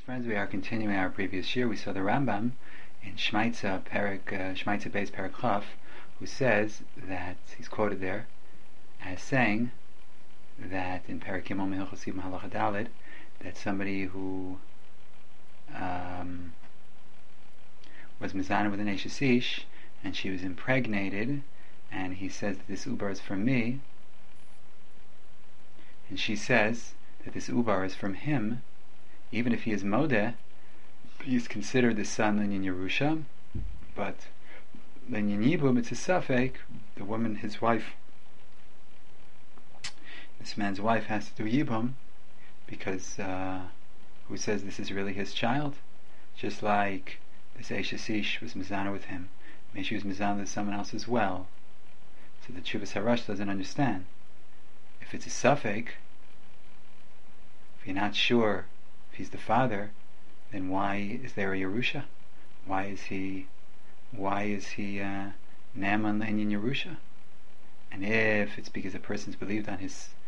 Friends, we are continuing our previous year. We saw the Rambam in Shmaitza Beis Perek Chaf, who says that he's quoted there as saying that in Perek Yimon Mehilchos Yibam Halacha Daled, that somebody who was mizana with an Eshes Ish and she was impregnated, and he says that this ubar is from me, and she says that this ubar is from him. Even if he is modeh, he's considered the son Linyan Yerusha, but Linyan Yibum, it's a safek. The woman, his wife, this man's wife, has to do Yibum because who says this is really his child? Just like this Eshes Ish was mizana with him, maybe she was mizana with someone else as well. So the Tshuvas Harash doesn't understand. If it's a safek, if you're not sure if he's the father, then why is there a Yerusha? Why is he Naaman Linyan Yerusha? And if it's because a person's believed so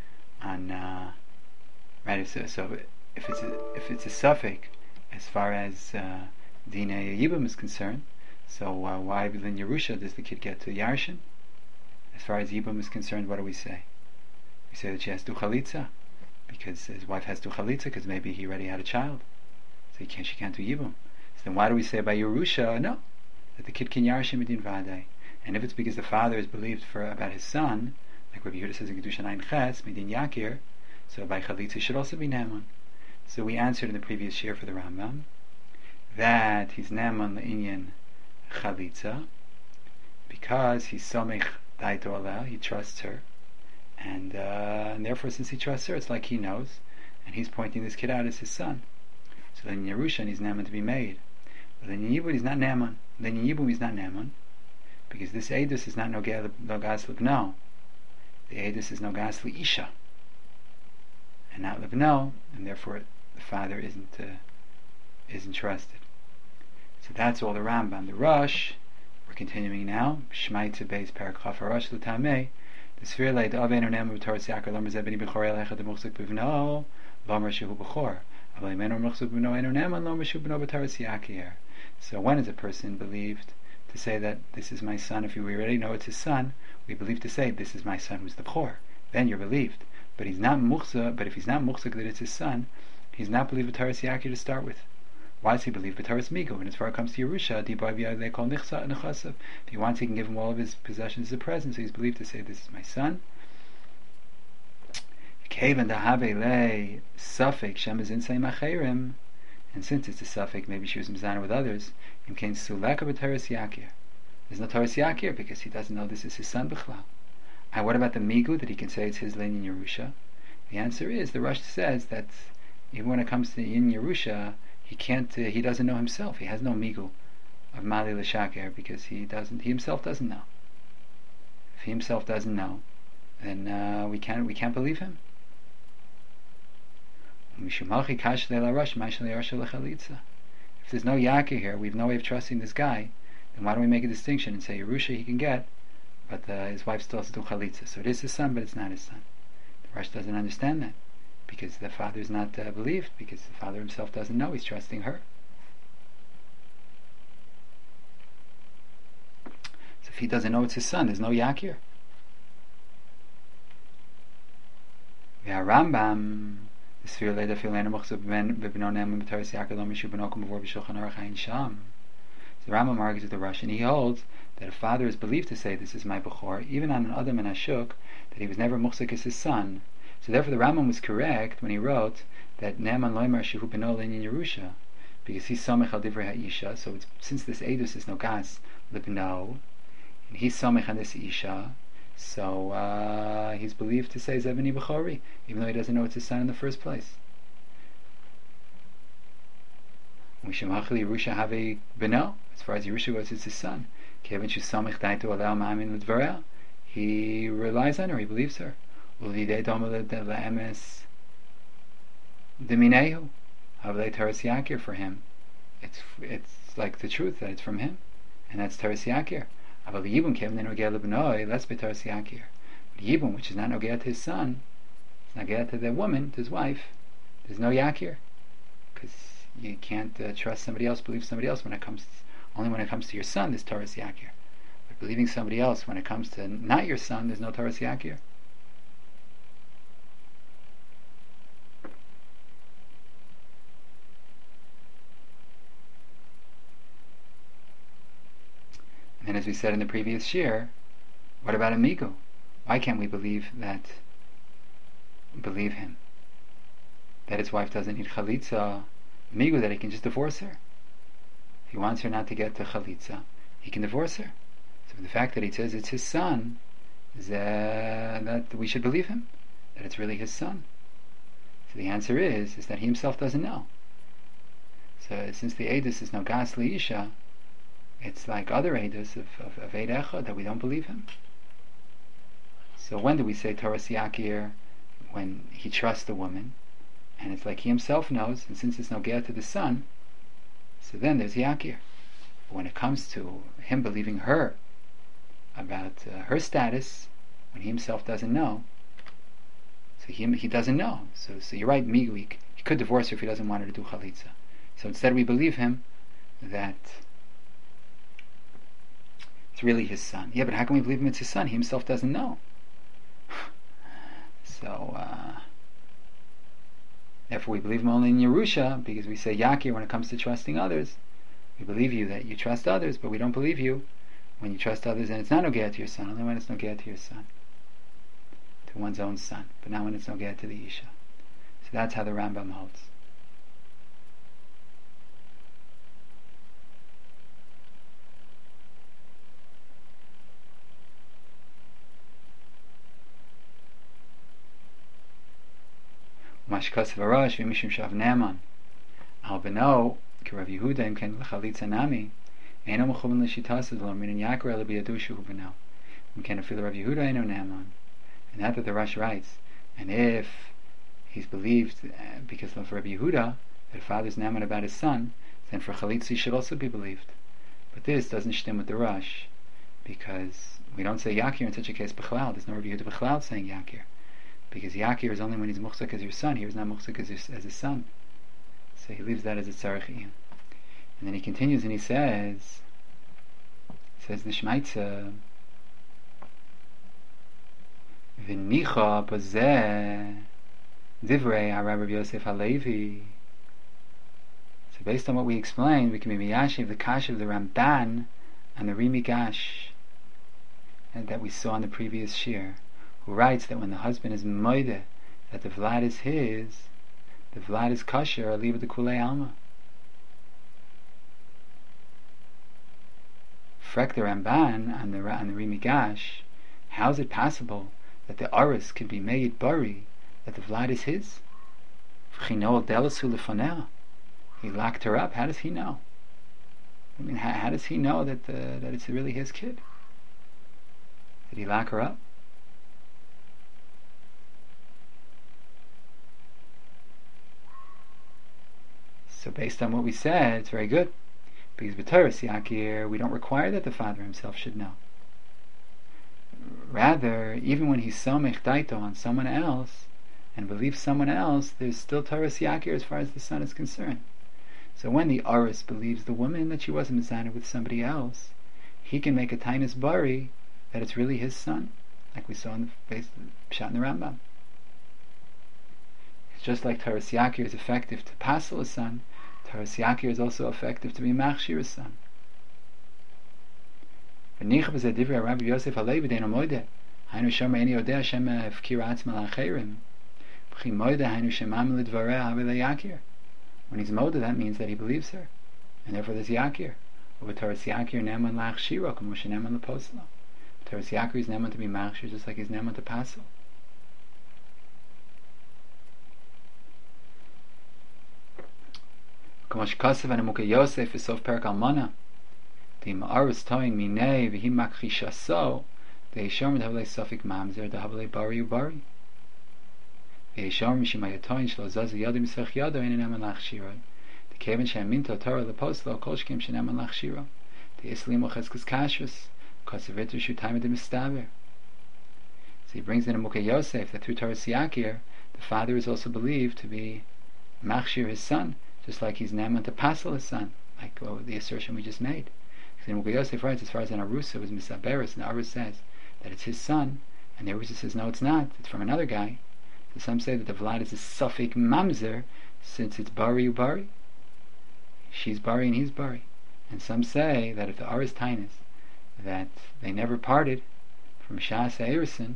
if it's a safek as far as Dinei Yibam is concerned, so why Linyan Yerusha does the kid get to Yarshin? As far as Yibam is concerned, what do we say? We say that she has to chalitza, because his wife has to chalitza, because maybe he already had a child, so she can't do Yibum. So then why do we say by Yerusha, no, that the kid can Yarshim Medin Vadei? And if it's because the father is believed about his son, like Rabbi Yehuda says in Kedusha 9 Ches, Medin Yakir, so by chalitza should also be Naaman. So we answered in the previous year for the Rambam that he's Naaman Le'inyan Chalitza because he's Somech Daito Aleh, he trusts her, and therefore since he trusts her, it's like he knows, and he's pointing this kid out as his son. So then Yerushan, he's Naaman to be made. But then Yibum, he's not Naaman. Then Yibum, he's not Naaman, because this Eidus is not Nogas Libno. The Eidus is Nogas Isha, and not Libno, and therefore the father isn't trusted. So that's all the Rambam. The Rosh, we're continuing now. Shmaitza Beis Perek Chaf Rosh L'Tamei. The Sfir Leid Aveinu Naaman B'Torah Yakar Lomer Zebeni B'Chor Elecha Demuchzik B'Vno Lomer Shehu B'Chor Avalei Menu Muchzik B'Vno Einu Naaman Lomer Shehu B'Vno B'Torah Yakir. So when is a person believed to say that this is my son? If we already know it's his son, we believe to say this is my son who's the B'Chor. Then you're believed. But he's not muchzik. But if he's not muchzik that it's his son, he's not believed B'Torah Yakir to start with. Why does he believe B'Torah Migu? And as far as it comes to Yerusha, they call Nechasav. If he wants, he can give him all of his possessions as a present. So he's believed to say, "This is my son." And since it's a suffix, maybe she was mizana with others. There's no Torah Yakir because he doesn't know this is his son B'chlal. And what about the Migu that he can say it's his Linyan Yerusha? The answer is the Rosh says that even when it comes to Yin Yerusha, he can't. He doesn't know himself. He has no migu of mali l'shaker because he himself doesn't know. If he himself doesn't know, then we can't believe him. If there's no yakir here, we have no way of trusting this guy. Then why don't we make a distinction and say Yerusha he can get, but his wife still has to do chalitza? So it is his son, but it's not his son. The Rosh doesn't understand that, because the father is not believed, because the father himself doesn't know, he's trusting her. So if he doesn't know it's his son, there's no yakir. Rambam, the Rambam argues with the Rosh, and he holds that a father is believed to say this is my Bechor, even on an Adam and Ashuk, that he was never muchzik as his son. So therefore the Rambam was correct when he wrote that Naaman Loimer Shehu B'no Linyan Yerusha, because he's Somech Al Divrei Ha'isha. So since this Eidus is Nogas Libno, and he's Somech on this Isha, so he's believed to say Zebeni B'chori, even though he doesn't know it's his son in the first place. Mishumachli Yerusha Have B'no, as far as Yerusha goes, it's his son. Kevin Shu Somech Daito Alel Ma'amin L'Dvarel, he relies on her, he believes her. Deminehu, for him, it's like the truth that it's from him, and that's Teres Yakir. But Yibum, which is not Nogea to his son, it's not Nogea to the woman, to his wife, there's no Yakir, because you can't trust somebody else, believe somebody else only when it comes to your son, there's Torah Yakir. But believing somebody else when it comes to not your son, there's no Torah Yakir. And as we said in the previous shir, what about Amigo? Why can't we believe him? That his wife doesn't need chalitza, Amigo, that he can just divorce her. If he wants her not to get to chalitza, he can divorce her. So the fact that he says it's his son, is that we should believe him, that it's really his son. So the answer is that he himself doesn't know. So since the Eidus is no gas liisha, it's like other Eidus of Eid Echad, that we don't believe him. So when do we say Torah Yakir? When he trusts the woman, and it's like he himself knows, and since it's no ger to the son, so then there's Yakir. But when it comes to him believing her about her status, when he himself doesn't know, so he doesn't know. So you're right, Migu, he could divorce her if he doesn't want her to do chalitza. So instead we believe him that it's really his son. Yeah, but how can we believe him it's his son? He himself doesn't know. So therefore we believe him only in Yerusha, because we say Yakir when it comes to trusting others. We believe you that you trust others, but we don't believe you when you trust others and it's not Nogea to your son, only when it's Nogea to your son, to one's own son, but not when it's Nogea to the Isha. So that's how the Rambam holds. Mashkas v'rosh v'mishum shav ne'aman al beno k'Rav Yehuda im ken l'chalitza nami eino mechuven l'shitas v'lo minin yakor ele b'yadu shu beno im ken afil Rav Yehuda eino ne'aman. And that the Rosh writes, and if he's believed because of Rabbi Yehuda that father's ne'aman about his son, then for chalitza he should also be believed. But this doesn't stem with the Rosh, because we don't say Yakir in such a case b'chlal. There's no Rabbi Yehuda b'chlal saying Yakir, because Yakir is only when he's muchzak as your son. He was not muchzak as his son, so he leaves that as a tzarech iyun. And then he continues and he says the Shmaitza v'nicha b'zeh divrei Harav Rav Yosef Halevi. So based on what we explained, we can be miyashiv the kash of the Ramban and the Rimi Gash, and that we saw in the previous shir, who writes that when the husband is moide that the vlad is his, the vlad is kosher or leave the kulei alma. Frek the Ramban and the Rimi Gash, how is it possible that the aris can be made bari, that the vlad is his? He locked her up. How does he know? I mean, how does he know that it's really his kid? Did he lock her up? So based on what we said, it's very good, because b'Torah Yakir we don't require that the father himself should know. Rather, even when he's somech daito on someone else and believes someone else, there's still Torah Yakir as far as the son is concerned. So when the aris believes the woman that she wasn't mizana with somebody else, he can make a tainus bari that it's really his son, like we saw in the base Pshat in the Rambam. It's just like Torah Yakir is effective to passel a son, Torah Yakir is also effective to be machshir a son. V'nicha b'zeh divrei Rabbi Yosef Halevi deino moide hainu shomer eni odeh Hashem hafkira atzma la'acherim v'chi moide hainu shemam l'dvarei havi le'yakir. When he's moda, that means that he believes her, and therefore there's Yakir. Over Torah Yakir neman la'achshiro k'mo sheneman l'poslo. Torah Yakir is neman to be machshir, just like he's neman to pasel. K'mo shekasav anamukah Yosef v'sof perak almana Dim aris toing minei v'hi makchishaso de'ishom d'havlei sofik mamzer d'havlei bari ubari v'yishom mishimayatoin shlo zazu yadu misach yadu ein eneman lachshiro d'keven she'aminto Torah leposlo kol shkim she'neman lachshiro de'islim ocheskes kashrus kosevitu shutayim d'mistaber. So he brings in a Mukha Yosef that through Torah Yakir the father is also believed to be machshir his son, just like he's neman to passel his son, like the assertion we just made. Then Mughal Yosef writes, as far as an Arusa was misaberis, and the Arus says that it's his son, and the Arusa says no, it's not, it's from another guy. So some say that the Vlad is a suffix mamzer, since it's bari ubari. She's bari and he's bari. And some say that if the Arus Tainis, that they never parted from Shas Eirison,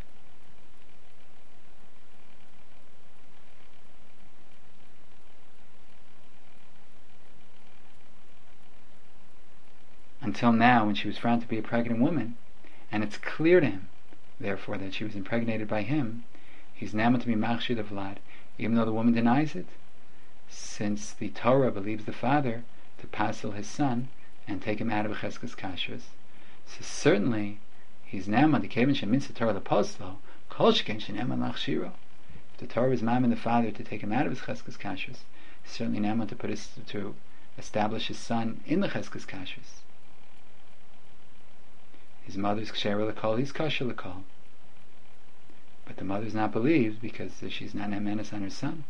until now, when she was found to be a pregnant woman, and it's clear to him, therefore, that she was impregnated by him, he's now meant to be machshir the Vlad, even though the woman denies it, since the Torah believes the father to passel his son and take him out of Cheskes Kashrus. So certainly, he's now meant to kevin sheminsa Torah leposlo, kol sheken sheneman lachshiro. If the Torah is mammon the father to take him out of his Cheskes Kashrus, certainly now meant to establish his son in the Cheskes Kashrus. His mother's ksheira l'kol, he's kosher l'kol. But the mother's not believed because she's not nemenis on her son.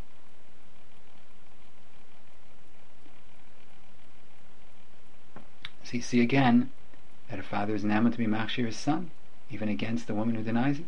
So you see again that a father is neman to be machshir his son, even against the woman who denies it.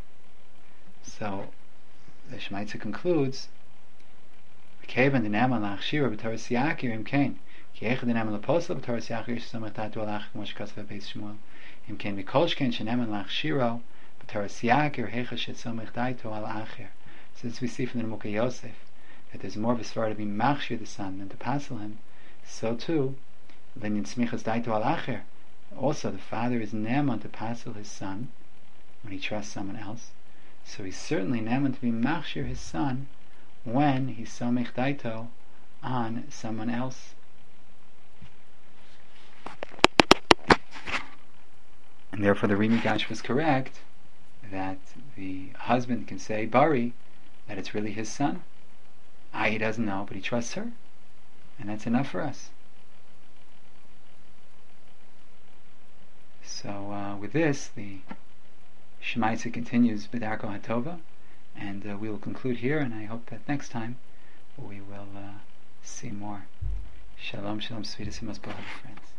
So the Shemaitza concludes, "Kevan the neman lachshira b'toras yakir imkein, ki echad the neman leposel b'toras yakir shesomach tatu alach k'mosh kasav beis Shmuel, imkein mikolshkein sheneman lachshiro b'toras yakir hecha shesomach tatu al acher." Since we see from the Mughal Yosef that there's more of a svara to be machshir the son than to passel him, so too then in smichas daitu al acher, also the father is neman to passel his son when he trusts someone else. So he's certainly neman to be machshir his son when he's somech daito on someone else. And therefore the Rimigash was correct that the husband can say bari, that it's really his son. He doesn't know, but he trusts her, and that's enough for us. So with this, the Shemaitza continues B'darko HaTova, and we will conclude here, and I hope that next time we will see more. Shalom, shalom, sweetest and most beloved friends.